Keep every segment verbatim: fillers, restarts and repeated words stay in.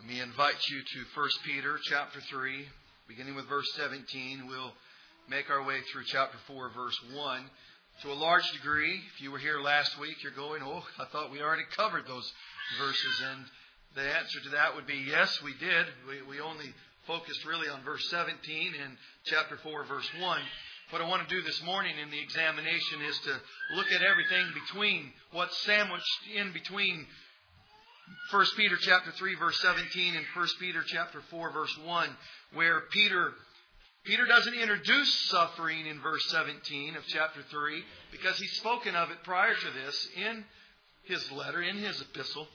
Let me invite you to First Peter chapter three, beginning with verse seventeen. We'll make our way through chapter four, verse one. To a large degree, if you were here last week, you're going, oh, I thought we already covered those verses. And the answer to that would be yes, we did. We, we only focused really on verse seventeen in chapter four, verse one. What I want to do this morning in the examination is to look at everything between, what's sandwiched in between First Peter chapter three, verse seventeen and First Peter chapter four, verse one, where Peter Peter doesn't introduce suffering in verse seventeen of chapter three because he's spoken of it prior to this in his letter, in his epistle.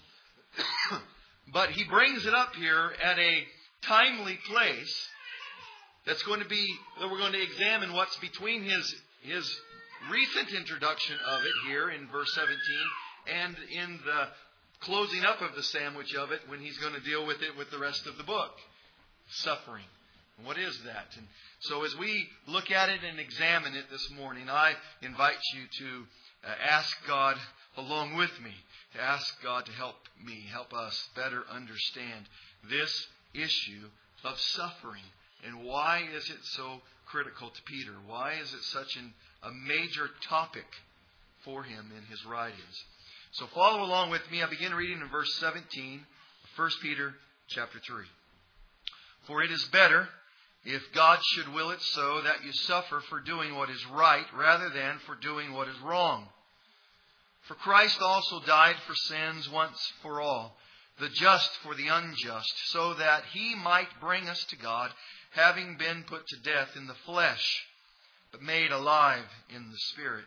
But he brings it up here at a timely place that's going to be, that we're going to examine what's between his, his recent introduction of it here in verse seventeen and in the closing up of the sandwich of it when he's going to deal with it with the rest of the book. Suffering. What is that? And so as we look at it and examine it this morning, I invite you to uh, ask God along with me, to ask God to help me, help us better understand this issue of suffering. And why is it so critical to Peter? Why is it such an, a major topic for him in his writings? So follow along with me. I begin reading in verse seventeen of First Peter chapter three. For it is better, if God should will it so, that you suffer for doing what is right rather than for doing what is wrong. For Christ also died for sins once for all, the just for the unjust, so that He might bring us to God, having been put to death in the flesh, but made alive in the Spirit.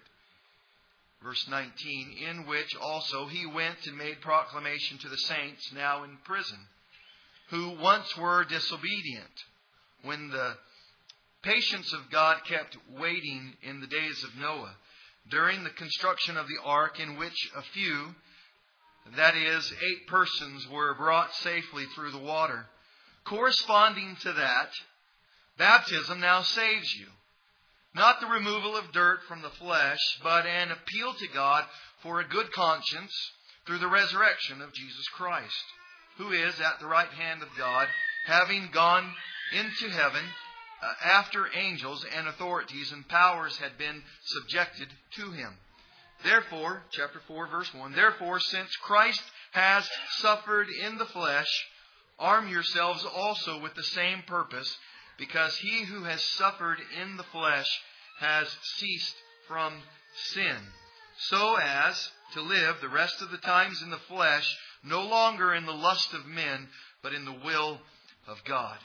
Verse nineteen, in which also He went and made proclamation to the saints now in prison, who once were disobedient, when the patience of God kept waiting in the days of Noah, during the construction of the ark, in which a few, that is, eight persons, were brought safely through the water. Corresponding to that, baptism now saves you. Not the removal of dirt from the flesh, but an appeal to God for a good conscience through the resurrection of Jesus Christ, who is at the right hand of God, having gone into heaven uh, after angels and authorities and powers had been subjected to Him. Therefore, chapter four, verse one, therefore, since Christ has suffered in the flesh, arm yourselves also with the same purpose, because he who has suffered in the flesh has ceased from sin, so as to live the rest of the times in the flesh, no longer in the lust of men, but in the will of God.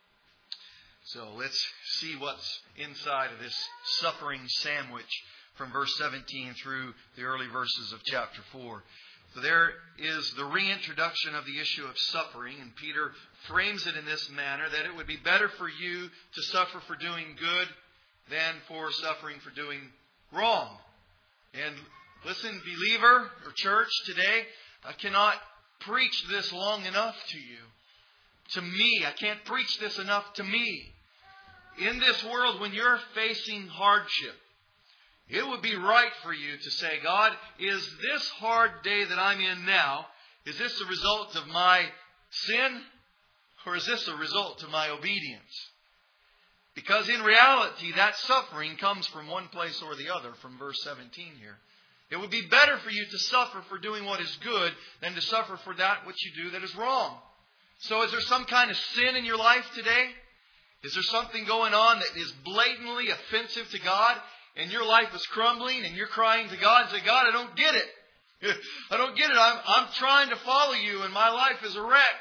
So let's see what's inside of this suffering sandwich from verse seventeen through the early verses of chapter four. So there is the reintroduction of the issue of suffering, and Peter frames it in this manner, that it would be better for you to suffer for doing good than for suffering for doing wrong. And listen, believer or church today, I cannot preach this long enough to you. To me, I can't preach this enough to me. In this world, when you're facing hardship, it would be right for you to say, God, is this hard day that I'm in now, is this a result of my sin, or is this a result of my obedience? Because in reality, that suffering comes from one place or the other, from verse seventeen here. It would be better for you to suffer for doing what is good than to suffer for that which you do that is wrong. So is there some kind of sin in your life today? Is there something going on that is blatantly offensive to God, and your life is crumbling, and you're crying to God and say, God, I don't get it. I don't get it. I'm, I'm trying to follow you, and my life is a wreck.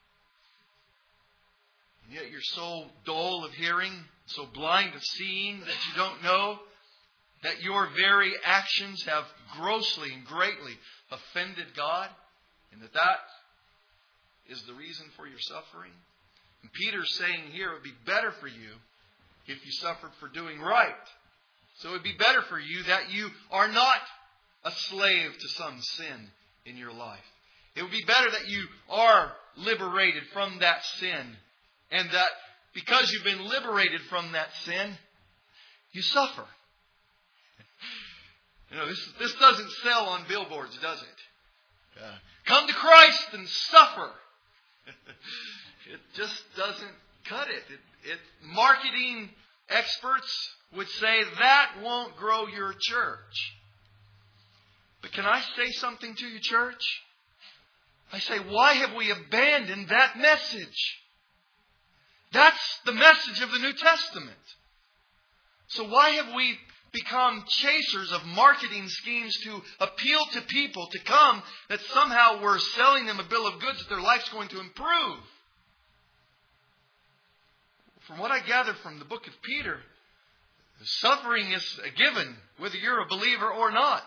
And yet you're so dull of hearing, so blind of seeing, that you don't know that your very actions have grossly and greatly offended God, and that that is the reason for your suffering. And Peter's saying here it would be better for you if you suffered for doing right. So it would be better for you that you are not a slave to some sin in your life. It would be better that you are liberated from that sin, and that because you've been liberated from that sin, you suffer. You know, this, this doesn't sell on billboards, does it? Uh, come to Christ and suffer. doesn't cut it. It, it. Marketing experts would say that won't grow your church. But can I say something to you, church? I say, why have we abandoned that message? That's the message of the New Testament. So why have we become chasers of marketing schemes to appeal to people to come, that somehow we're selling them a bill of goods that their life's going to improve? From what I gather from the book of Peter, suffering is a given, whether you're a believer or not.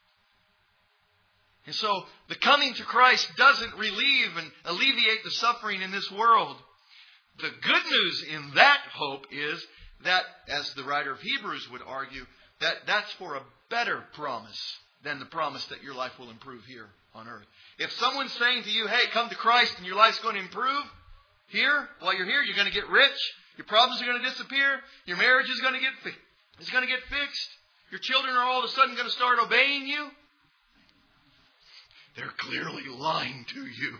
And so the coming to Christ doesn't relieve and alleviate the suffering in this world. The good news in that hope is that, as the writer of Hebrews would argue, that that's for a better promise than the promise that your life will improve here on earth. If someone's saying to you, hey, come to Christ and your life's going to improve here, while you're here, you're going to get rich, your problems are going to disappear, your marriage is going to get fi- is going to get fixed, your children are all of a sudden going to start obeying you, they're clearly lying to you.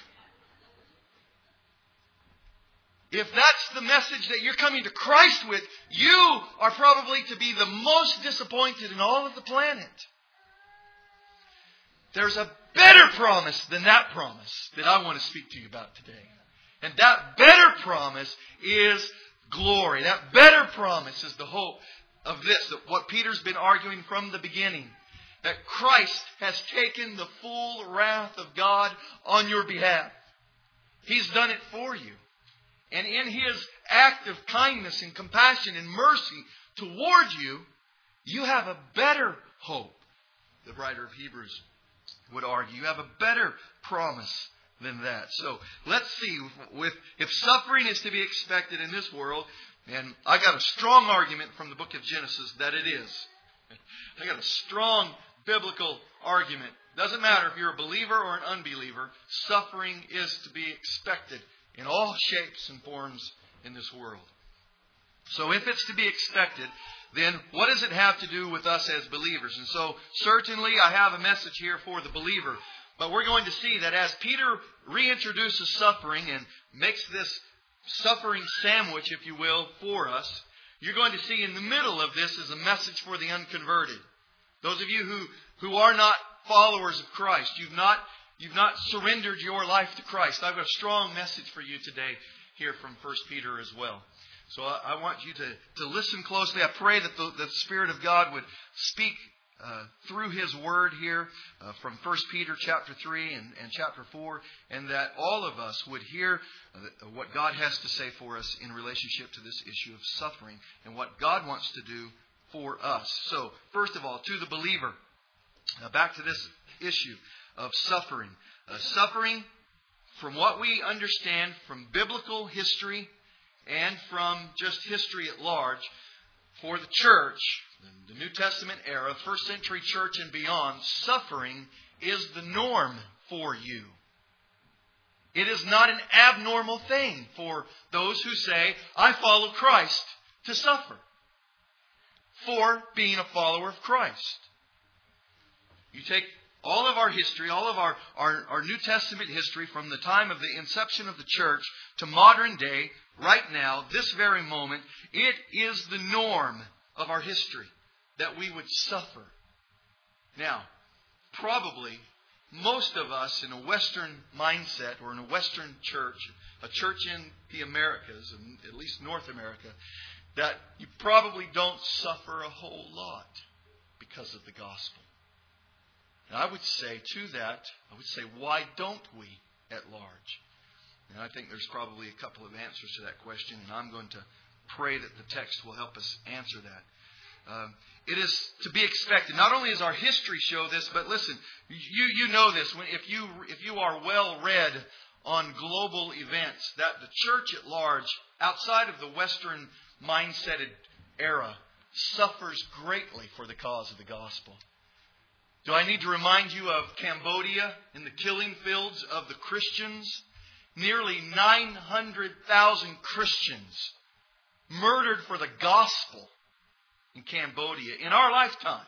If that's the message that you're coming to Christ with, you are probably to be the most disappointed in all of the planet. There's a better promise than that promise that I want to speak to you about today. And that better promise is glory. That better promise is the hope of this, that what Peter's been arguing from the beginning. That Christ has taken the full wrath of God on your behalf. He's done it for you. And in His act of kindness and compassion and mercy toward you, you have a better hope. The writer of Hebrews would argue. You have a better promise than that. So let's see, with if suffering is to be expected in this world, and I got a strong argument from the book of Genesis that it is. I got a strong biblical argument. Doesn't matter if you're a believer or an unbeliever, suffering is to be expected in all shapes and forms in this world. So if it's to be expected, then what does it have to do with us as believers? And so certainly I have a message here for the believer. But we're going to see that as Peter reintroduces suffering and makes this suffering sandwich, if you will, for us, you're going to see in the middle of this is a message for the unconverted. Those of you who, who are not followers of Christ, you've not You've not surrendered your life to Christ. I've got a strong message for you today here from First Peter as well. So I, I want you to, to listen closely. I pray that the, the Spirit of God would speak uh, through His Word here uh, from First Peter chapter three and, and chapter four, and that all of us would hear uh, what God has to say for us in relationship to this issue of suffering and what God wants to do for us. So, first of all, to the believer, uh, back to this issue of suffering. Uh, suffering, from what we understand from biblical history and from just history at large, for the church, the New Testament era, first century church and beyond, suffering is the norm for you. It is not an abnormal thing for those who say, I follow Christ, to suffer for being a follower of Christ. You take all of our history, all of our, our, our New Testament history from the time of the inception of the church to modern day, right now, this very moment, it is the norm of our history that we would suffer. Now, probably most of us in a Western mindset or in a Western church, a church in the Americas, and at least North America, that you probably don't suffer a whole lot because of the gospel. And I would say to that, I would say, why don't we at large? And I think there's probably a couple of answers to that question, and I'm going to pray that the text will help us answer that. Um, it is to be expected. Not only does our history show this, but listen, you you know this. When, if you if you are well read on global events, that the church at large, outside of the Western mindseted era, suffers greatly for the cause of the gospel. Do I need to remind you of Cambodia and the killing fields of the Christians? Nearly nine hundred thousand Christians murdered for the gospel in Cambodia in our lifetime.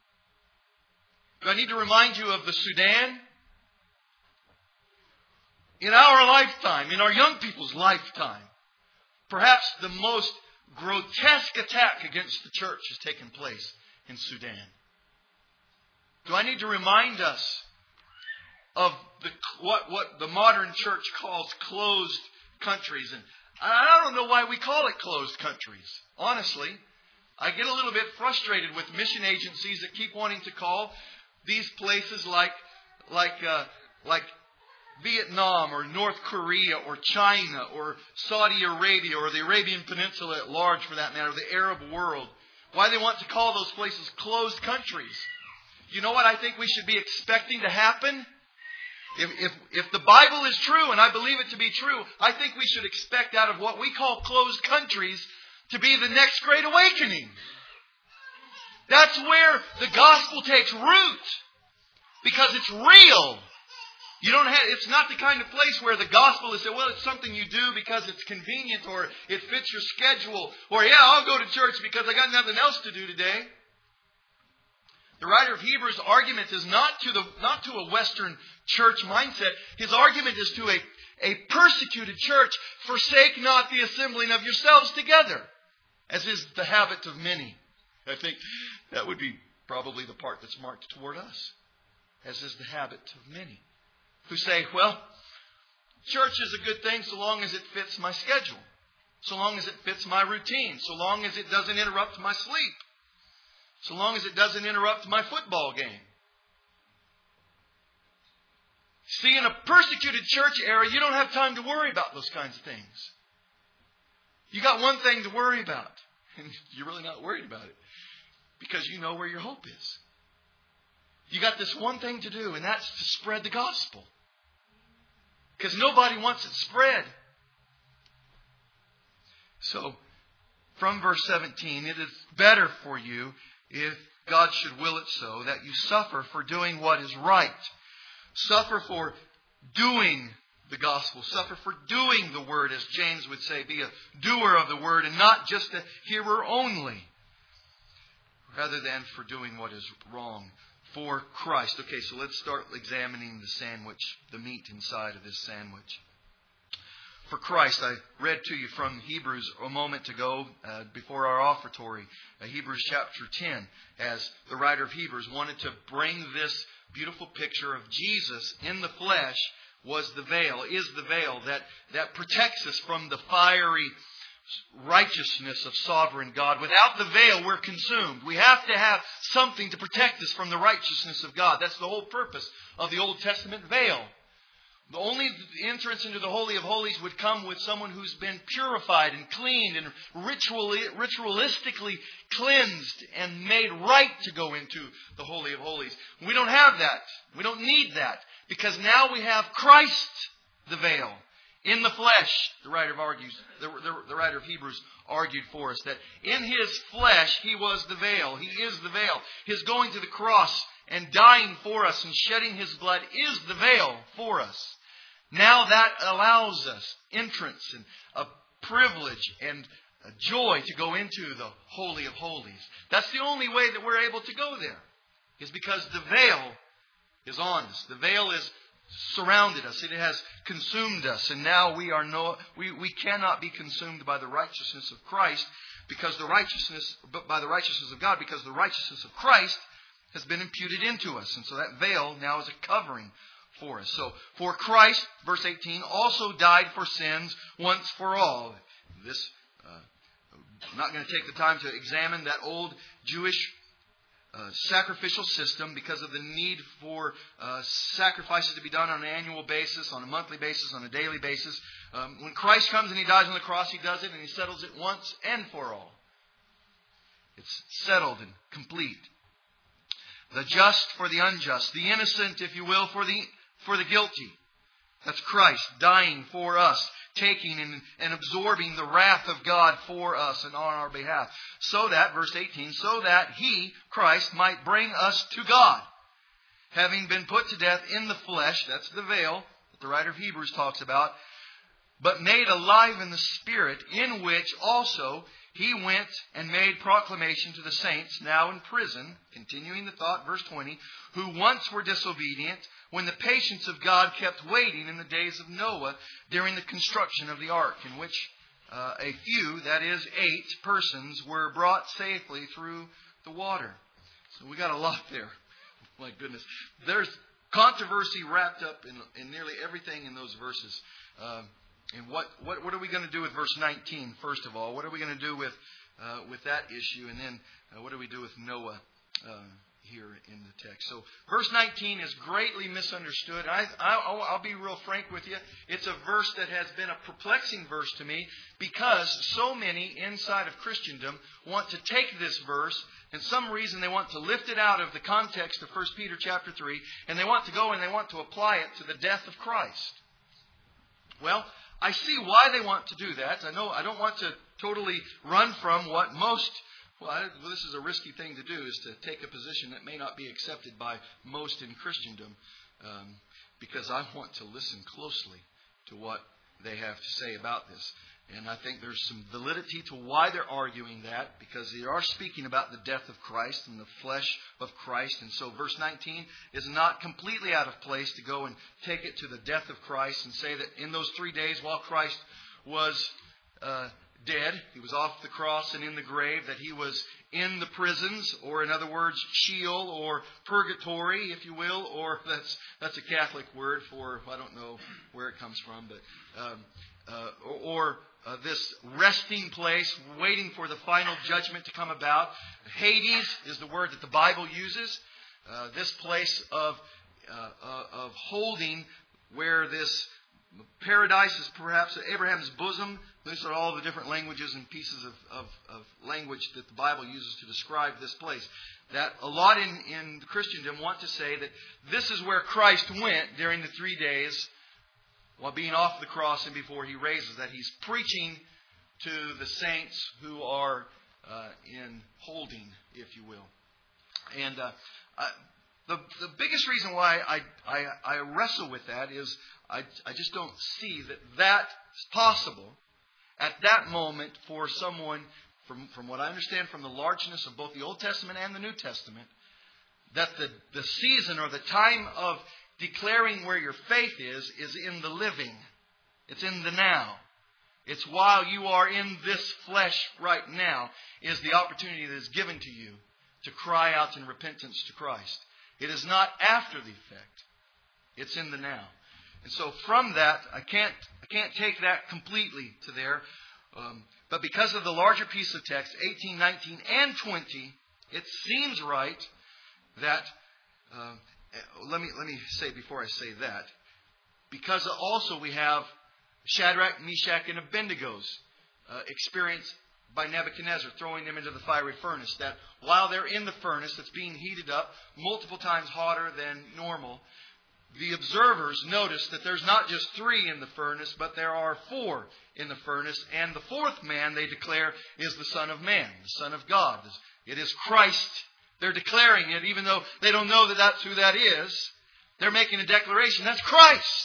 Do I need to remind you of the Sudan? in our lifetime, in our young people's lifetime, perhaps the most grotesque attack against the church has taken place in Sudan. Do I need to remind us of the, what, what the modern church calls closed countries? And I don't know why we call it closed countries. Honestly, I get a little bit frustrated with mission agencies that keep wanting to call these places like like uh, like Vietnam or North Korea or China or Saudi Arabia or the Arabian Peninsula at large, for that matter, the Arab world. Why they want to call those places closed countries. You know what I think we should be expecting to happen? If, if, if the Bible is true, and I believe it to be true, I think we should expect out of what we call closed countries to be the next great awakening. That's where the gospel takes root. Because it's real. You don't have, it's not the kind of place where the gospel is, well, it's something you do because it's convenient or it fits your schedule. Or, yeah, I'll go to church because I got nothing else to do today. The writer of Hebrews' argument is not to the not to a Western church mindset. His argument is to a, a persecuted church. Forsake not the assembling of yourselves together, as is the habit of many. I think that would be probably the part that's marked toward us, as is the habit of many, who say, well, church is a good thing so long as it fits my schedule, so long as it fits my routine, so long as it doesn't interrupt my sleep, so long as it doesn't interrupt my football game. See, in a persecuted church era, you don't have time to worry about those kinds of things. You got one thing to worry about, and you're really not worried about it, because you know where your hope is. You got this one thing to do, and that's to spread the gospel. Because nobody wants it spread. So, from verse seventeen, it is better for you, if God should will it so, that you suffer for doing what is right. Suffer for doing the gospel. Suffer for doing the word, as James would say. Be a doer of the word and not just a hearer only. Rather than for doing what is wrong for Christ. Okay, so let's start examining the sandwich, the meat inside of this sandwich. For Christ, I read to you from Hebrews a moment ago uh, before our offertory, uh, Hebrews chapter ten, as the writer of Hebrews wanted to bring this beautiful picture of Jesus in the flesh was the veil, is the veil that, that protects us from the fiery righteousness of sovereign God. Without the veil, we're consumed. We have to have something to protect us from the righteousness of God. That's the whole purpose of the Old Testament veil. The only entrance into the Holy of Holies would come with someone who's been purified and cleaned and ritually, ritualistically cleansed and made right to go into the Holy of Holies. We don't have that. We don't need that. Because now we have Christ, the veil, in the flesh. The writer of argues, the, the, the writer of Hebrews argued for us that in His flesh He was the veil. He is the veil. His going to the cross and dying for us and shedding His blood is the veil for us. Now that allows us entrance and a privilege and a joy to go into the Holy of Holies. That's the only way that we're able to go there, is because the veil is on us. The veil is surrounded us. It has consumed us. And now we are no, we, we cannot be consumed by the righteousness of Christ, because the righteousness, but by the righteousness of God, because the righteousness of Christ has been imputed into us. And so that veil now is a covering for us. So, for Christ, verse eighteen, also died for sins once for all. This, uh, I'm not going to take the time to examine that old Jewish uh, sacrificial system because of the need for uh, sacrifices to be done on an annual basis, on a monthly basis, on a daily basis. Um, when Christ comes and He dies on the cross, He does it and He settles it once and for all. It's settled and complete. The just for the unjust, the innocent, if you will, for the for the guilty. That's Christ dying for us, taking and, and absorbing the wrath of God for us and on our behalf. So that, verse eighteen, so that He, Christ, might bring us to God, having been put to death in the flesh, that's the veil that the writer of Hebrews talks about, but made alive in the Spirit, in which also He went and made proclamation to the saints now in prison, continuing the thought, verse twenty, who once were disobedient, when the patience of God kept waiting in the days of Noah during the construction of the ark, in which uh, a few, that is eight persons, were brought safely through the water. So we got a lot there. My goodness. There's controversy wrapped up in, in nearly everything in those verses. Um, and what, what, what are we going to do with verse nineteen, first of all? What are we going to do with, uh, with that issue? And then uh, what do we do with Noah uh, here in the text? So verse nineteen is greatly misunderstood. I, I, I'll be real frank with you. It's a verse that has been a perplexing verse to me because so many inside of Christendom want to take this verse. And some reason they want to lift it out of the context of First Peter chapter three, and they want to go and they want to apply it to the death of Christ. Well, I see why they want to do that. I know I don't want to totally run from what most, well, I, well, this is a risky thing to do, is to take a position that may not be accepted by most in Christendom, um, because I want to listen closely to what they have to say about this. And I think there's some validity to why they're arguing that, because they are speaking about the death of Christ and the flesh of Christ. And so verse nineteen is not completely out of place to go and take it to the death of Christ and say that in those three days while Christ was uh, dead, he was off the cross and in the grave, that he was in the prisons, or in other words, Sheol or purgatory, if you will, or that's that's a Catholic word for, I don't know where it comes from, but um, uh, or, or Uh, this resting place, waiting for the final judgment to come about. Hades is the word that the Bible uses. Uh, this place of uh, uh, of holding, where this paradise is perhaps Abraham's bosom. These are all the different languages and pieces of, of, of language that the Bible uses to describe this place. That a lot in, in Christendom want to say that this is where Christ went during the three days while being off the cross and before he raises, that he's preaching to the saints who are uh, in holding, if you will. And uh, I, the the biggest reason why I, I, I wrestle with that is I, I just don't see that that's possible at that moment for someone, from, from what I understand from the largeness of both the Old Testament and the New Testament, that the, the season or the time of declaring where your faith is, is in the living. It's in the now. It's while you are in this flesh right now is the opportunity that is given to you to cry out in repentance to Christ. It is not after the effect. It's in the now. And so from that, I can't I can't take that completely to there. Um, but because of the larger piece of text, eighteen, nineteen, and twenty, it seems right that Uh, Let me let me say before I say that, because also we have Shadrach, Meshach, and Abednego's uh, experience by Nebuchadnezzar throwing them into the fiery furnace. That while they're in the furnace that's being heated up multiple times hotter than normal, the observers notice that there's not just three in the furnace, but there are four in the furnace. And the fourth man, they declare, is the Son of Man, the Son of God. It is Christ. They're declaring it, even though they don't know that that's who that is. They're making a declaration. That's Christ.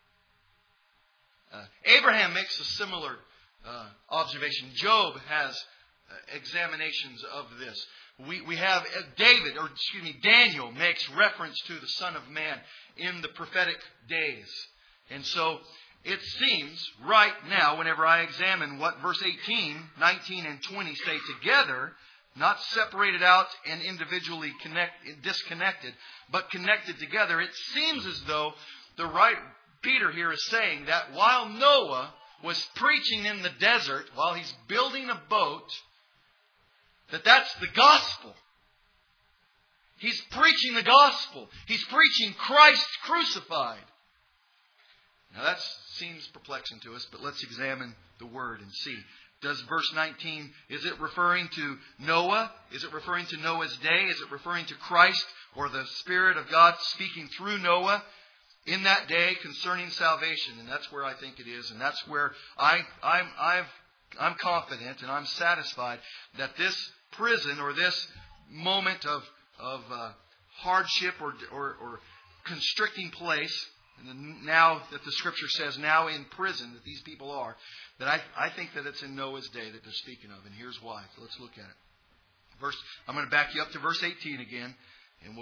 Uh, Abraham makes a similar uh, observation. Job has uh, examinations of this. We we have uh, David, or excuse me, Daniel makes reference to the Son of Man in the prophetic days. And so it seems right now, whenever I examine what verse eighteen, nineteen, and twenty say together, not separated out and individually connect, disconnected, but connected together. It seems as though the right Peter here is saying that while Noah was preaching in the desert, while he's building a boat, that that's the gospel. He's preaching the gospel. He's preaching Christ crucified. Now that seems perplexing to us, but let's examine the word and see. Does verse nineteen, is it referring to Noah? Is it referring to Noah's day? Is it referring to Christ or the Spirit of God speaking through Noah in that day concerning salvation? And that's where I think it is. And that's where I, I'm, I've, I'm confident and I'm satisfied that this prison or this moment of, of uh, hardship or, or, or constricting place, and now that the Scripture says now in prison that these people are, that I, I think that it's in Noah's day that they're speaking of. And here's why. So let's look at it. Verse, I'm going to back you up to verse eighteen again, and we'll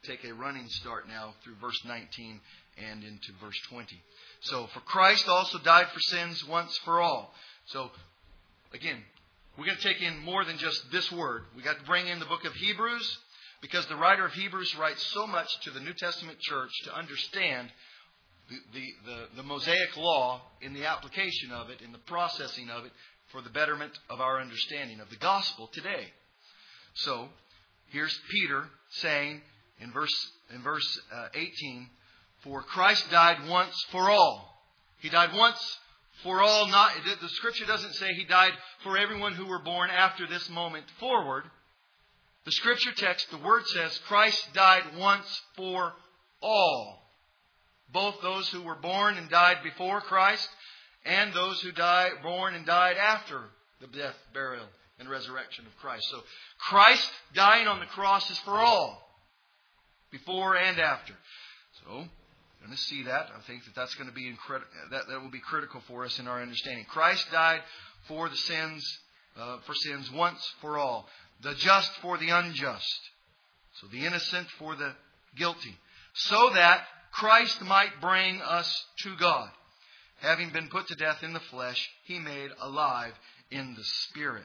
take a running start now through verse nineteen and into verse twenty. So, for Christ also died for sins once for all. So, again, we're going to take in more than just this word. We've got to bring in the book of Hebrews, because the writer of Hebrews writes so much to the New Testament church to understand the, the, the, the Mosaic law in the application of it, in the processing of it, for the betterment of our understanding of the gospel today. So, here's Peter saying in verse, in verse uh, eighteen, for Christ died once for all. He died once for all. Not the Scripture doesn't say He died for everyone who were born after this moment forward. The Scripture text, the Word says, Christ died once for all. Both those who were born and died before Christ, and those who died, born and died after the death, burial, and resurrection of Christ. So, Christ dying on the cross is for all, before and after. So, we're going to see that. I think that that's going to be incredible. That that will be critical for us in our understanding. Christ died for the sins, uh, for sins once for all. The just for the unjust. So the innocent for the guilty. So that Christ might bring us to God. Having been put to death in the flesh, He made alive in the Spirit.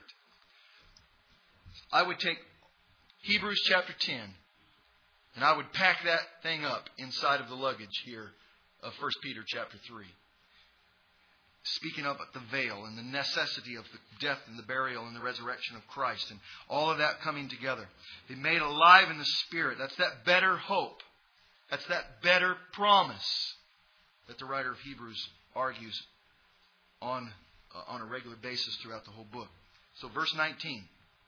I would take Hebrews chapter ten, and I would pack that thing up inside of the luggage here of First Peter chapter three. Speaking of the veil and the necessity of the death and the burial and the resurrection of Christ and all of that coming together. He made alive in the Spirit. That's that better hope. That's that better promise that the writer of Hebrews argues on, uh, on a regular basis throughout the whole book. So verse nineteen.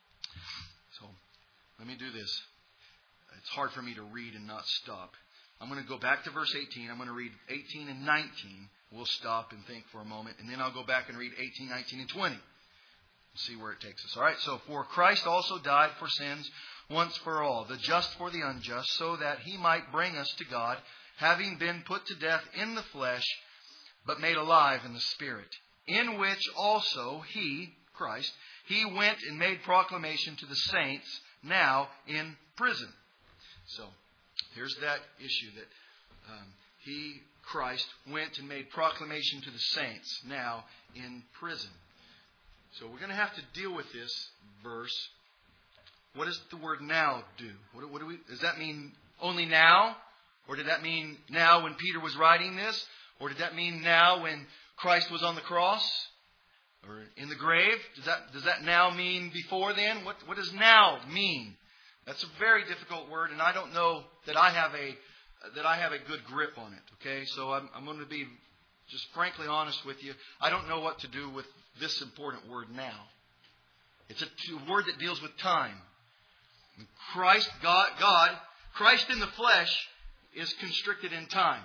So let me do this. It's hard for me to read and not stop. I'm going to go back to verse eighteen. I'm going to read eighteen and nineteen. We'll stop and think for a moment. And then I'll go back and read eighteen, nineteen, and twenty. See where it takes us. All right. So, for Christ also died for sins once for all, the just for the unjust, so that He might bring us to God, having been put to death in the flesh, but made alive in the Spirit, in which also He, Christ, He went and made proclamation to the saints now in prison. So, here's that issue that um, He, Christ, went and made proclamation to the saints now in prison. So we're going to have to deal with this verse. What does the word now do? What, what do we? Does that mean only now? Or did that mean now when Peter was writing this? Or did that mean now when Christ was on the cross? Or in the grave? Does that, does that now mean before then? What, what does now mean? That's a very difficult word, and I don't know that I have a that I have a good grip on it. Okay, so I'm, I'm going to be just frankly honest with you. I don't know what to do with this important word now. It's a, a word that deals with time. Christ, God, God, Christ in the flesh is constricted in time.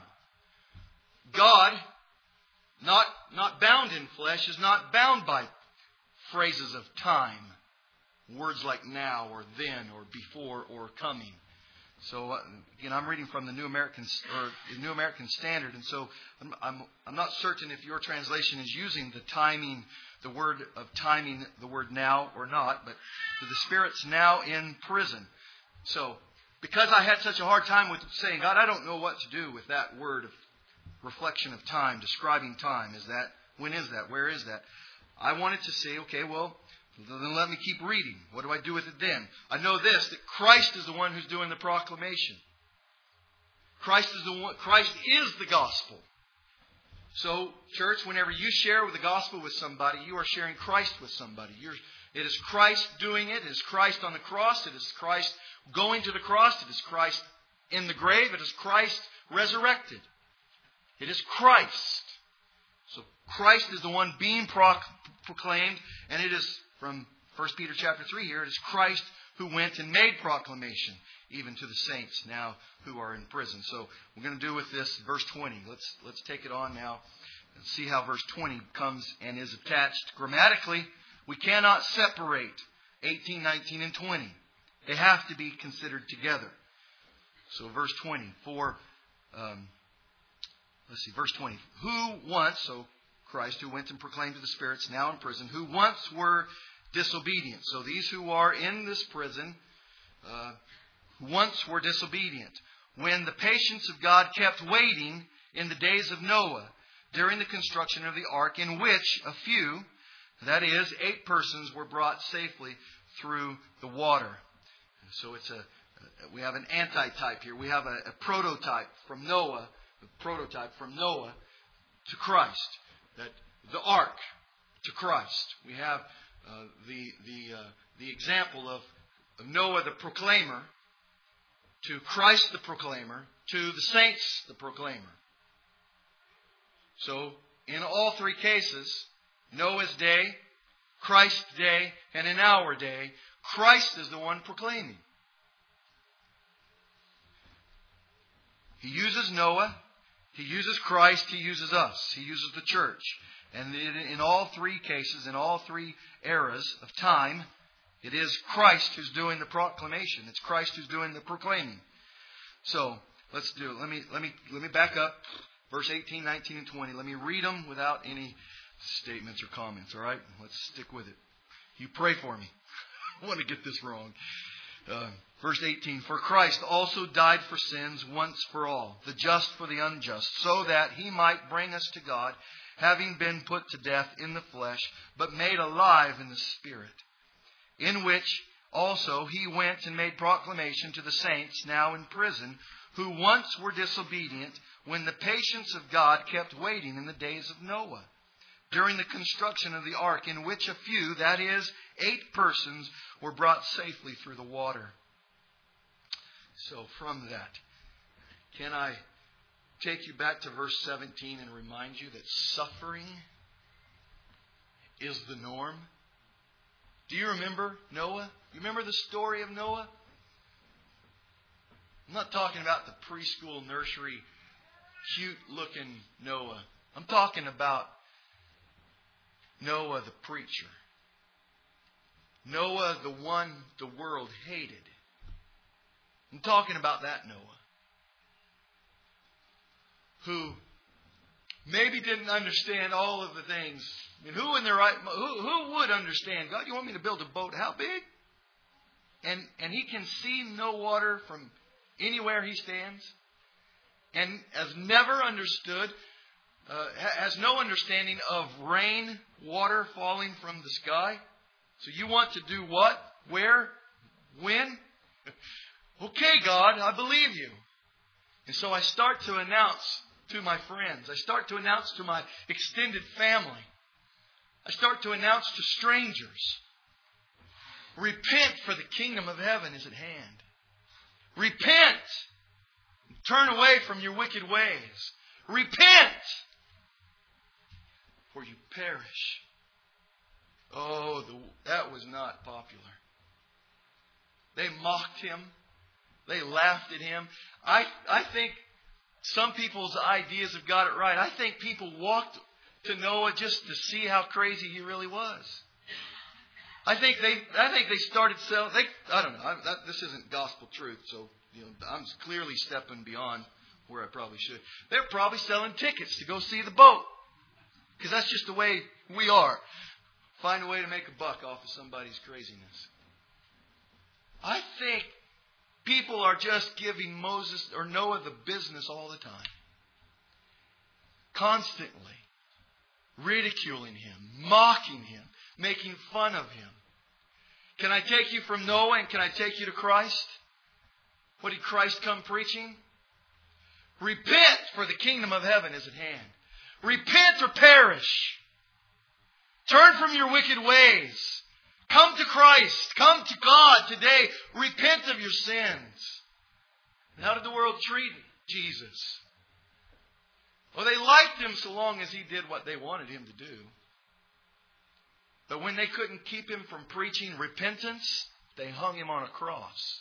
God, not not bound in flesh, is not bound by phrases of time. Words like now or then or before or coming. So uh, again, I'm reading from the New American or the New American Standard, and so I'm, I'm I'm not certain if your translation is using the timing, the word of timing, the word now or not. But the Spirit's now in prison. So because I had such a hard time with saying, God, I don't know what to do with that word of reflection of time, describing time. Is that when is that? Where is that? I wanted to say, okay, well, then let me keep reading. What do I do with it then? I know this, that Christ is the one who's doing the proclamation. Christ is the one. Christ is the gospel. So, church, whenever you share the gospel with somebody, you are sharing Christ with somebody. You're, it is Christ doing it. It is Christ on the cross. It is Christ going to the cross. It is Christ in the grave. It is Christ resurrected. It is Christ. So, Christ is the one being pro- proclaimed, and it is from First Peter chapter three here, it is Christ who went and made proclamation even to the saints now who are in prison. So we're going to do with this verse twenty. Let's let's take it on now and see how verse twenty comes and is attached. Grammatically, we cannot separate eighteen, nineteen, and twenty. They have to be considered together. So verse twenty, for, um, let's see, verse twenty. Who once, so Christ, who went and proclaimed to the spirits now in prison, who once were disobedient. So these who are in this prison, uh, who once were disobedient, when the patience of God kept waiting in the days of Noah, during the construction of the ark, in which a few, that is, eight persons, were brought safely through the water. And so it's a we have an antitype here. We have a, a prototype from Noah, a prototype from Noah to Christ. That the ark to Christ. We have uh, the the uh, the example of, of Noah the proclaimer to Christ the proclaimer to the saints the proclaimer. So in all three cases, Noah's day, Christ's day, and in our day, Christ is the one proclaiming. He uses Noah, He uses Christ, He uses us, He uses the church. And in all three cases, in all three eras of time, it is Christ who's doing the proclamation. It's Christ who's doing the proclaiming. So let's do it. Let me let me let me back up. Verse eighteen, nineteen, and twenty. Let me read them without any statements or comments. All right? Let's stick with it. You pray for me. I want to get this wrong. Uh, verse eighteen. For Christ also died for sins once for all, the just for the unjust, so that He might bring us to God, having been put to death in the flesh, but made alive in the Spirit, in which also He went and made proclamation to the saints now in prison, who once were disobedient, when the patience of God kept waiting in the days of Noah, during the construction of the ark, in which a few, that is, eight persons, were brought safely through the water. So from that, can I take you back to verse seventeen and remind you that suffering is the norm? Do you remember Noah? You remember the story of Noah? I'm not talking about the preschool nursery cute-looking Noah. I'm talking about Noah the preacher. Noah the one the world hated. I'm talking about that Noah, who maybe didn't understand all of the things. I mean, who in their right who who would understand? God, you want me to build a boat how big? And and he can see no water from anywhere he stands, and has never understood, uh, has no understanding of rain, water falling from the sky. So you want to do what? Where? When? Okay, God, I believe you. And so I start to announce to my friends. I start to announce to my extended family. I start to announce to strangers. Repent, for the kingdom of heaven is at hand. Repent. Turn away from your wicked ways. Repent, for you perish. Oh, the, that was not popular. They mocked him. They laughed at him. I, I think some people's ideas have got it right. I think people walked to Noah just to see how crazy he really was. I think they, I think they started selling. They, I don't know. I, that, this isn't gospel truth, so you know, I'm clearly stepping beyond where I probably should. They're probably selling tickets to go see the boat, because that's just the way we are. Find a way to make a buck off of somebody's craziness. I think people are just giving Moses or Noah the business all the time, constantly ridiculing him, mocking him, making fun of him. Can I take you from Noah and can I take you to Christ? What did Christ come preaching? Repent, for the kingdom of heaven is at hand. Repent or perish. Turn from your wicked ways. Come to Christ. Come to God today. Repent of your sins. And how did the world treat Jesus? Well, they liked him so long as he did what they wanted him to do. But when they couldn't keep him from preaching repentance, they hung him on a cross.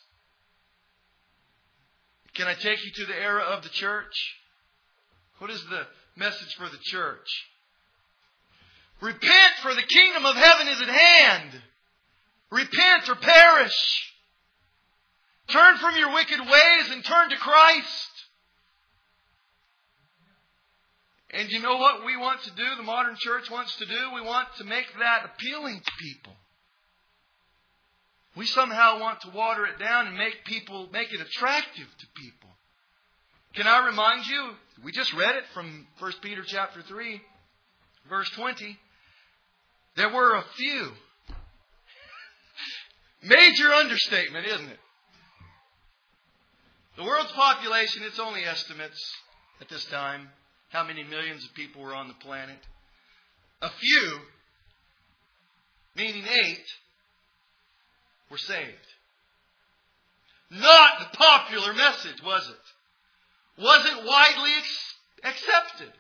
Can I take you to the era of the church? What is the message for the church? Repent, for the kingdom of heaven is at hand. Repent or perish. Turn from your wicked ways and turn to Christ. And you know what we want to do, the modern church wants to do? We want to make that appealing to people. We somehow want to water it down and make people, make it attractive to people. Can I remind you, we just read it from First Peter chapter three, verse twenty. There were a few. Major understatement, isn't it? The world's population, it's only estimates at this time, how many millions of people were on the planet. A few, meaning eight, were saved. Not the popular message, was it? Wasn't widely ex- accepted.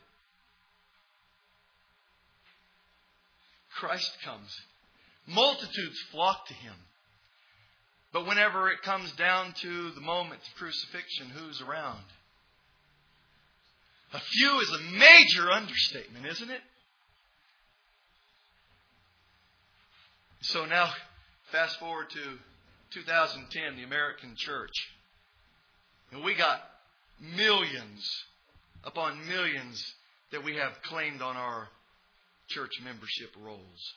Christ comes. Multitudes flock to Him. But whenever it comes down to the moment of crucifixion, who's around? A few is a major understatement, isn't it? So now, fast forward to two thousand ten, the American church. And we got millions upon millions that we have claimed on our church membership rolls.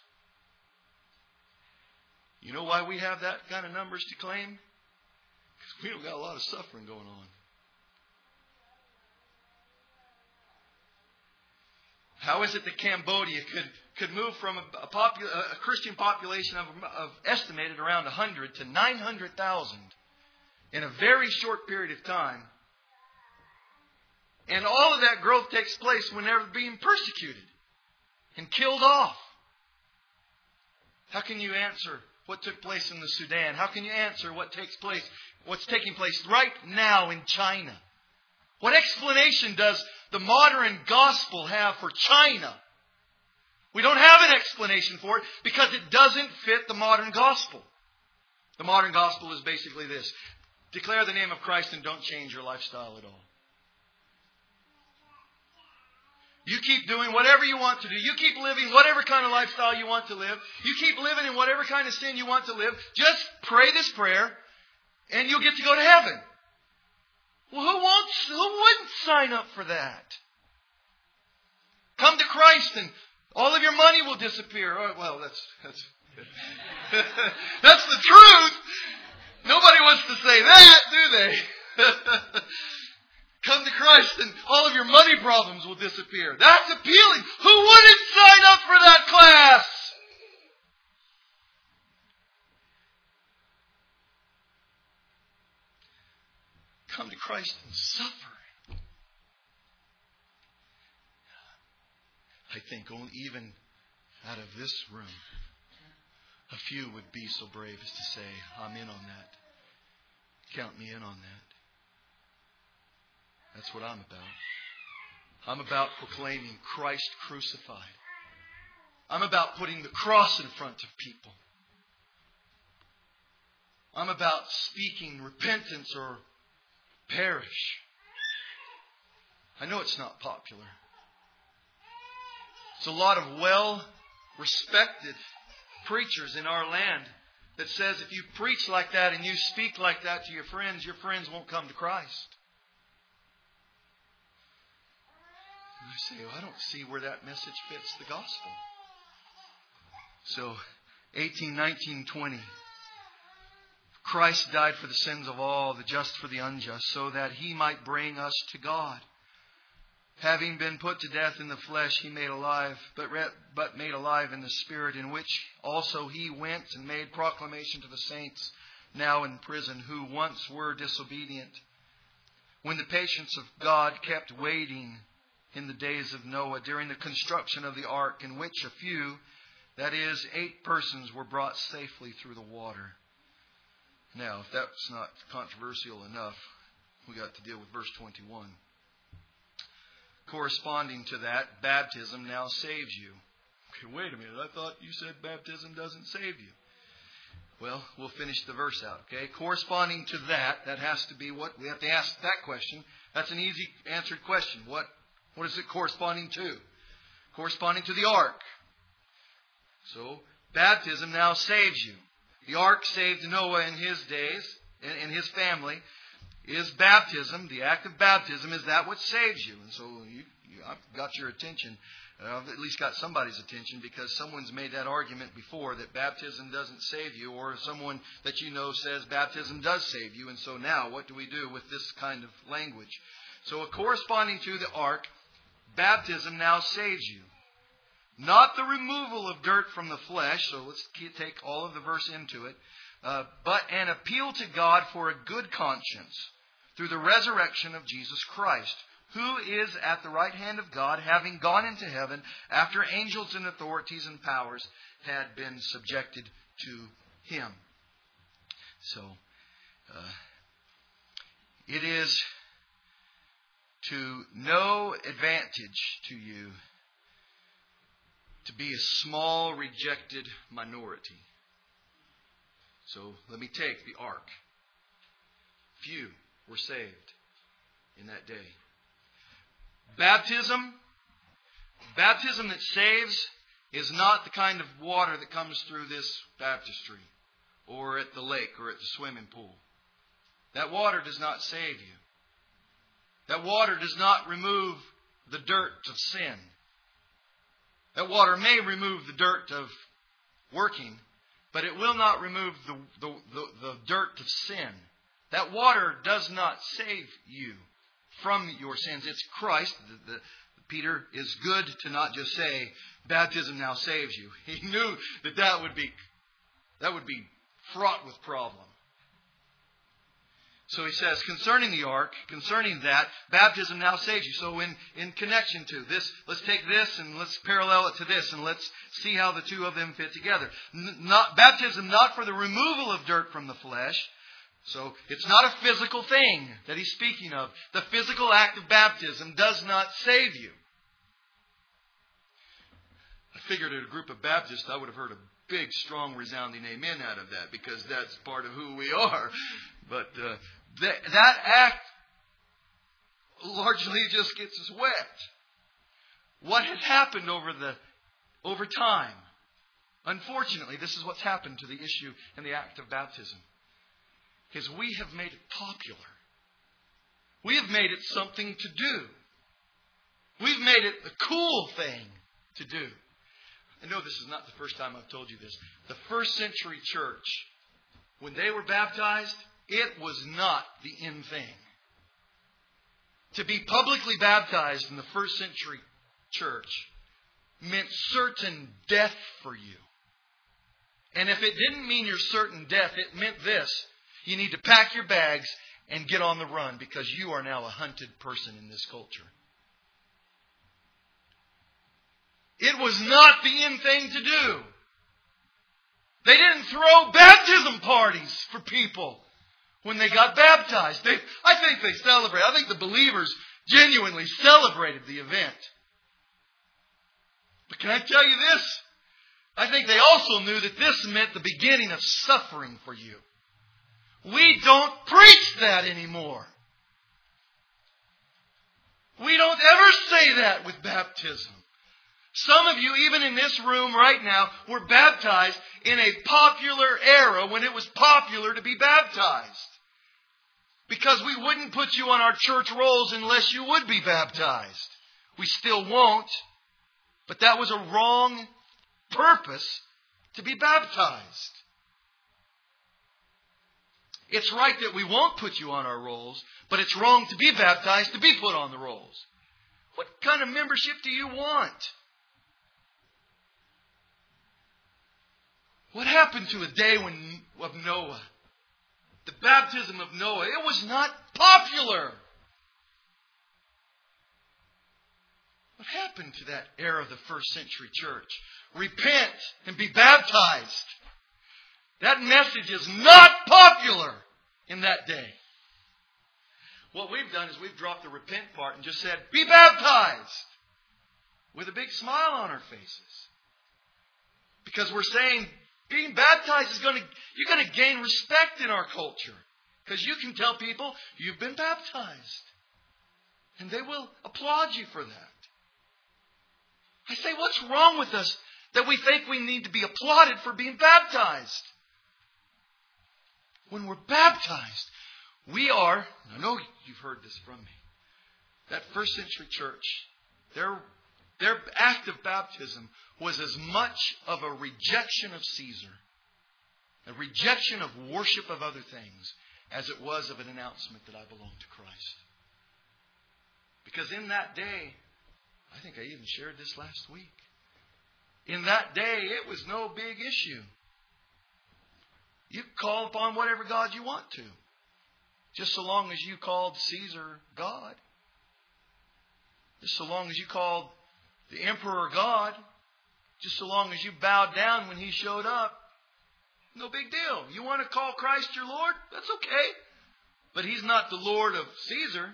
You know why we have that kind of numbers to claim? Because we don't got a lot of suffering going on. How is it that Cambodia could, could move from a, a, popul- a Christian population of, of estimated around one hundred to nine hundred thousand in a very short period of time? And all of that growth takes place when they're being persecuted and killed off. How can you answer what took place in the Sudan? How can you answer what takes place, what's taking place right now in China? What explanation does the modern gospel have for China? We don't have an explanation for it because it doesn't fit the modern gospel. The modern gospel is basically this: declare the name of Christ and don't change your lifestyle at all. You keep doing whatever you want to do. You keep living whatever kind of lifestyle you want to live. You keep living in whatever kind of sin you want to live. Just pray this prayer and you'll get to go to heaven. Well, who wants, who wouldn't sign up for that? Come to Christ and all of your money will disappear. Oh, well, that's, that's, that's the truth. Nobody wants to say that, do they? Come to Christ and all of your money problems will disappear. That's appealing. Who wouldn't sign up for that class? Come to Christ and suffer. I think only even out of this room, a few would be so brave as to say, I'm in on that. Count me in on that. That's what I'm about. I'm about proclaiming Christ crucified. I'm about putting the cross in front of people. I'm about speaking repentance or perish. I know it's not popular. It's a lot of well-respected preachers in our land that says if you preach like that and you speak like that to your friends, your friends won't come to Christ. And I say, well, I don't see where that message fits the gospel. So, eighteen, nineteen, twenty. Christ died for the sins of all, the just for the unjust, so that He might bring us to God. Having been put to death in the flesh, He made alive, but, re- but made alive in the Spirit, in which also He went and made proclamation to the saints now in prison, who once were disobedient, when the patience of God kept waiting in the days of Noah, during the construction of the ark, in which a few, that is, eight persons, were brought safely through the water. Now, if that's not controversial enough, we got to deal with verse twenty-one. Corresponding to that, baptism now saves you. Okay, wait a minute. I thought you said baptism doesn't save you. Well, we'll finish the verse out, okay? Corresponding to that, that has to be what we have to ask that question. That's an easy answered question. What What is it corresponding to? Corresponding to the ark. So, baptism now saves you. The ark saved Noah in his days, in his family. Is baptism, the act of baptism, is that what saves you? And so you, you, I've got your attention. I've at least got somebody's attention because someone's made that argument before that baptism doesn't save you, or someone that you know says baptism does save you. And so now what do we do with this kind of language? So corresponding to the ark, baptism now saves you. Not the removal of dirt from the flesh, so let's take all of the verse into it, uh, but an appeal to God for a good conscience through the resurrection of Jesus Christ, who is at the right hand of God, having gone into heaven after angels and authorities and powers had been subjected to Him. So, uh, it is to no advantage to you to be a small, rejected minority. So, let me take the ark. Few were saved in that day. Baptism, baptism that saves is not the kind of water that comes through this baptistry or at the lake or at the swimming pool. That water does not save you. That water does not remove the dirt of sin. That water may remove the dirt of working, but it will not remove the, the, the, the dirt of sin. That water does not save you from your sins. It's Christ. The, the, Peter is good to not just say, baptism now saves you. He knew that that would be, that would be fraught with problem. So he says, concerning the ark, concerning that, baptism now saves you. So in, in connection to this, let's take this and let's parallel it to this and let's see how the two of them fit together. N- not, baptism not for the removal of dirt from the flesh. So it's not a physical thing that he's speaking of. The physical act of baptism does not save you. I figured at a group of Baptists I would have heard a big, strong, resounding amen out of that because that's part of who we are. But uh, that, that act largely just gets us wet. What has happened over the over time? Unfortunately, this is what's happened to the issue and the act of baptism. Is we have made it popular. We have made it something to do. We've made it a cool thing to do. I know this is not the first time I've told you this. The first century church, when they were baptized, it was not the in thing. To be publicly baptized in the first century church meant certain death for you. And if it didn't mean your certain death, it meant this. You need to pack your bags and get on the run because you are now a hunted person in this culture. It was not the in thing to do. They didn't throw baptism parties for people when they got baptized. They, I think they celebrated. I think the believers genuinely celebrated the event. But can I tell you this? I think they also knew that this meant the beginning of suffering for you. We don't preach that anymore. We don't ever say that with baptism. Some of you, even in this room right now, were baptized in a popular era when it was popular to be baptized. Because we wouldn't put you on our church rolls unless you would be baptized. We still won't. But that was a wrong purpose to be baptized. It's right that we won't put you on our rolls, but it's wrong to be baptized to be put on the rolls. What kind of membership do you want? What happened to a day when of Noah? The baptism of Noah. It was not popular. What happened to that era of the first century church? Repent and be baptized. That message is not popular in that day. What we've done is we've dropped the repent part and just said, be baptized. With a big smile on our faces. Because we're saying, being baptized is going to, you're going to gain respect in our culture. Because you can tell people, you've been baptized. And they will applaud you for that. I say, what's wrong with us that we think we need to be applauded for being baptized? When we're baptized, we are, I know you've heard this from me, that first century church, their Their act of baptism was as much of a rejection of Caesar, a rejection of worship of other things, as it was of an announcement that I belong to Christ. Because in that day, I think I even shared this last week. In that day, it was no big issue. You call upon whatever God you want to. Just so long as you called Caesar God. Just so long as you called the emperor God. Just so long as you bowed down when he showed up. No big deal. You want to call Christ your Lord? That's okay. But He's not the Lord of Caesar.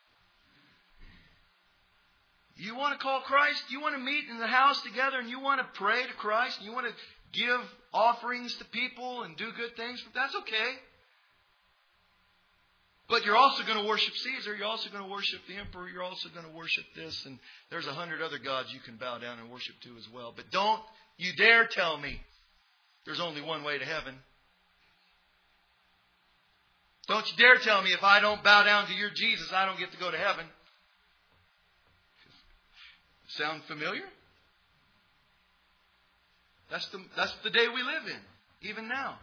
You want to call Christ? You want to meet in the house together and you want to pray to Christ? And you want to give offerings to people and do good things? That's okay. But you're also going to worship Caesar. You're also going to worship the emperor. You're also going to worship this. And there's a hundred other gods you can bow down and worship to as well. But don't you dare tell me there's only one way to heaven. Don't you dare tell me if I don't bow down to your Jesus, I don't get to go to heaven. Sound familiar? That's the, that's the day we live in, even now.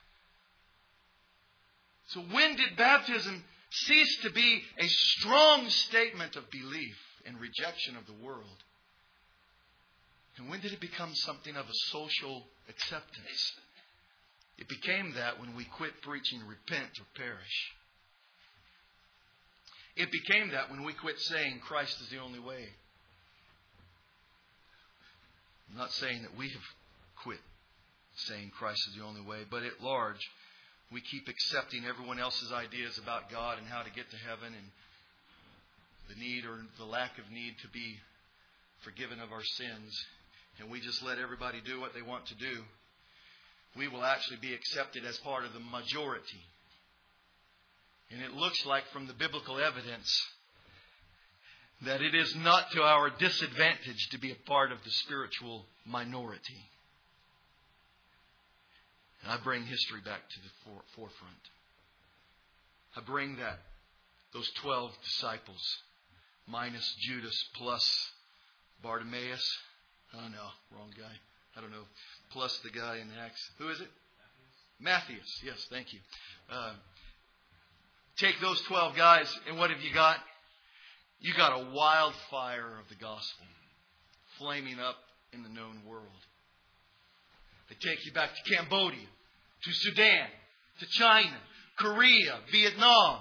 So when did baptism cease to be a strong statement of belief and rejection of the world? And when did it become something of a social acceptance? It became that when we quit preaching repent or perish. It became that when we quit saying Christ is the only way. I'm not saying that we have quit saying Christ is the only way, but at large, we keep accepting everyone else's ideas about God and how to get to heaven and the need or the lack of need to be forgiven of our sins. And we just let everybody do what they want to do. We will actually be accepted as part of the majority. And it looks like from the biblical evidence that it is not to our disadvantage to be a part of the spiritual minority. And I bring history back to the forefront. I bring that, those twelve disciples, minus Judas plus Bartimaeus. Oh no, wrong guy. I don't know. Plus the guy in Acts. Who is it? Matthias. Matthias. Yes, thank you. Uh, take those twelve guys, and what have you got? You got a wildfire of the gospel flaming up in the known world. They take you back to Cambodia, to Sudan, to China, Korea, Vietnam.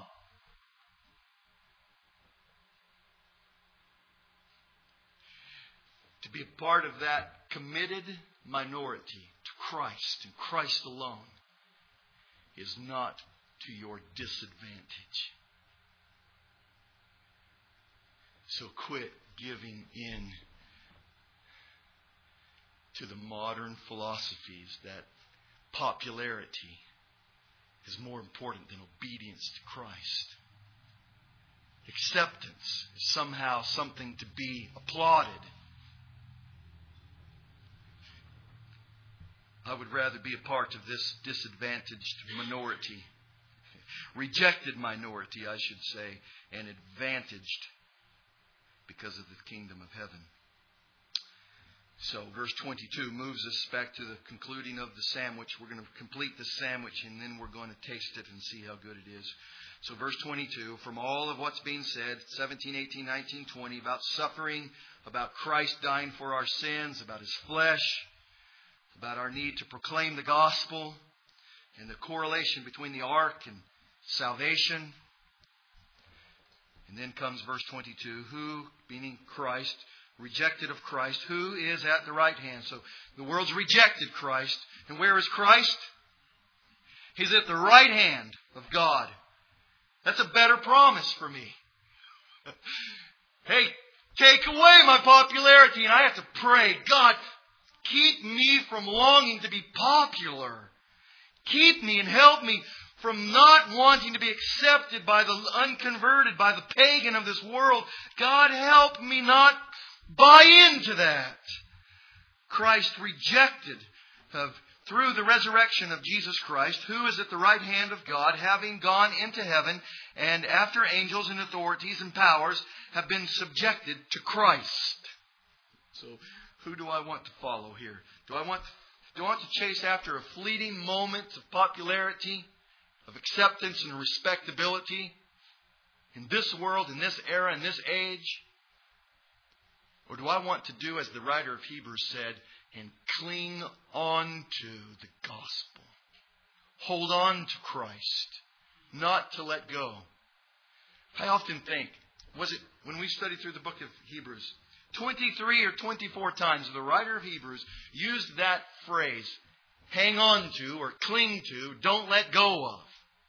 To be a part of that committed minority to Christ and Christ alone is not to your disadvantage. So quit giving in to the modern philosophies that popularity is more important than obedience to Christ. Acceptance is somehow something to be applauded. I would rather be a part of this disadvantaged minority, rejected minority, I should say, and advantaged because of the kingdom of heaven. So verse twenty-two moves us back to the concluding of the sandwich. We're going to complete the sandwich and then we're going to taste it and see how good it is. So verse twenty-two, from all of what's being said, seventeen, eighteen, nineteen, twenty, about suffering, about Christ dying for our sins, about His flesh, about our need to proclaim the gospel, and the correlation between the ark and salvation. And then comes verse twenty-two, who, meaning Christ, rejected of Christ, who is at the right hand. So the world's rejected Christ. And where is Christ? He's at the right hand of God. That's a better promise for me. Hey, take away my popularity. And I have to pray, God, keep me from longing to be popular. Keep me and help me from not wanting to be accepted by the unconverted, by the pagan of this world. God, help me not buy into that. Christ rejected of, through the resurrection of Jesus Christ, who is at the right hand of God, having gone into heaven, and after angels and authorities and powers have been subjected to Christ. So who do I want to follow here? Do I want, do I want to chase after a fleeting moment of popularity, of acceptance and respectability in this world, in this era, in this age? Or do I want to do as the writer of Hebrews said, and cling on to the gospel? Hold on to Christ, not to let go. I often think, was it when we studied through the book of Hebrews, twenty-three or twenty-four times the writer of Hebrews used that phrase, hang on to or cling to, don't let go of.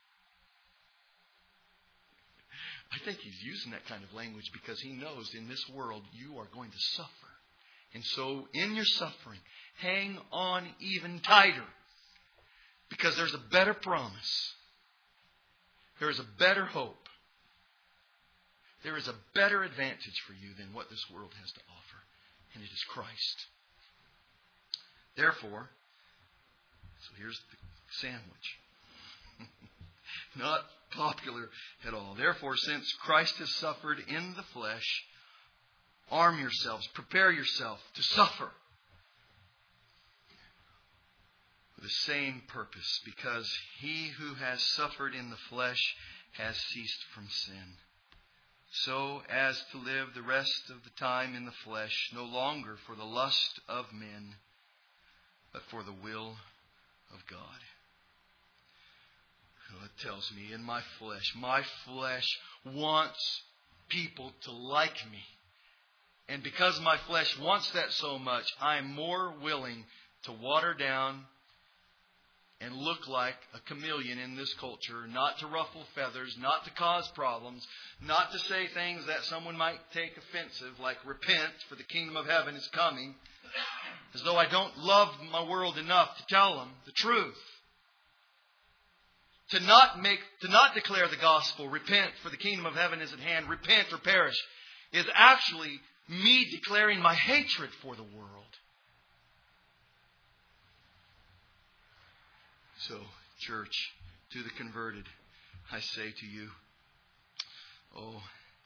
I think he's using that kind of language because he knows in this world you are going to suffer. And so in your suffering, hang on even tighter. Because there's a better promise. There is a better hope. There is a better advantage for you than what this world has to offer. And it is Christ. Therefore, so here's the sandwich. Not popular at all. Therefore, since Christ has suffered in the flesh, arm yourselves, prepare yourself to suffer for the same purpose, because he who has suffered in the flesh has ceased from sin, so as to live the rest of the time in the flesh, no longer for the lust of men, but for the will of God. Well, it tells me in my flesh, my flesh wants people to like me. And because my flesh wants that so much, I am more willing to water down and look like a chameleon in this culture, not to ruffle feathers, not to cause problems, not to say things that someone might take offensive, like repent, for the kingdom of heaven is coming, as though I don't love my world enough to tell them the truth. To not make, to not declare the gospel, repent, for the kingdom of heaven is at hand, repent or perish, is actually me declaring my hatred for the world. So, church, to the converted, I say to you, oh,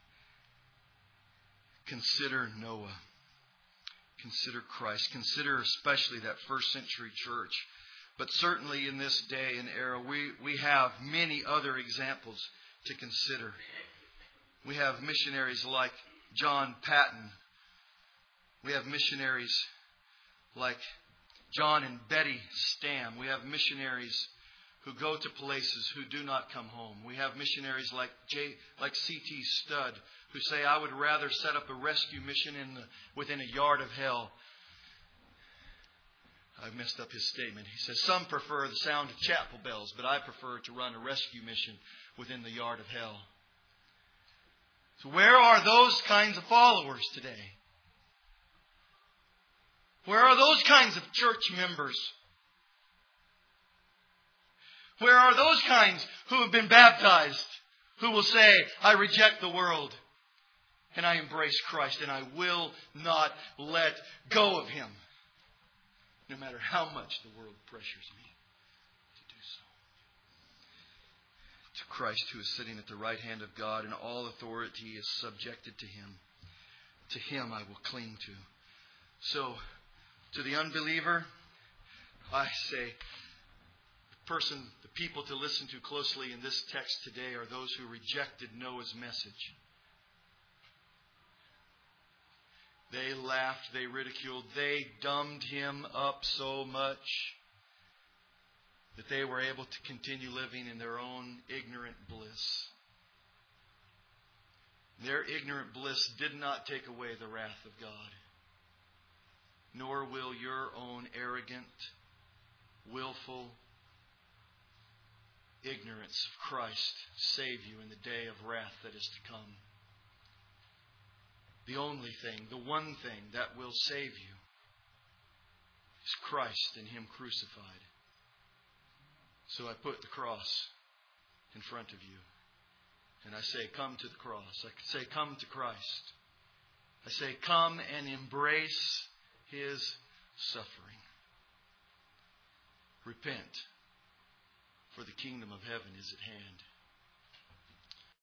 consider Noah. Consider Christ. Consider especially that first century church. But certainly in this day and era, we, we have many other examples to consider. We have missionaries like John Patton. We have missionaries like John and Betty Stam. We have missionaries who go to places who do not come home. We have missionaries like J, like C T Studd, who say, I would rather set up a rescue mission in the, within a yard of hell. I messed up his statement. He says, some prefer the sound of chapel bells, but I prefer to run a rescue mission within the yard of hell. So where are those kinds of followers today? Where are those kinds of church members? Where are those kinds who have been baptized, who will say, I reject the world and I embrace Christ and I will not let go of Him, no matter how much the world pressures me to do so. To Christ, who is sitting at the right hand of God, and all authority is subjected to Him. To Him I will cling to. So, to the unbeliever, I say, the person, the people to listen to closely in this text today are those who rejected Noah's message. They laughed, they ridiculed, they dummed him up so much that they were able to continue living in their own ignorant bliss. Their ignorant bliss did not take away the wrath of God. Nor will your own arrogant, willful ignorance of Christ save you in the day of wrath that is to come. The only thing, the one thing that will save you is Christ and Him crucified. So I put the cross in front of you. And I say, come to the cross. I say, come to Christ. I say, come and embrace His suffering. Repent, for the kingdom of heaven is at hand.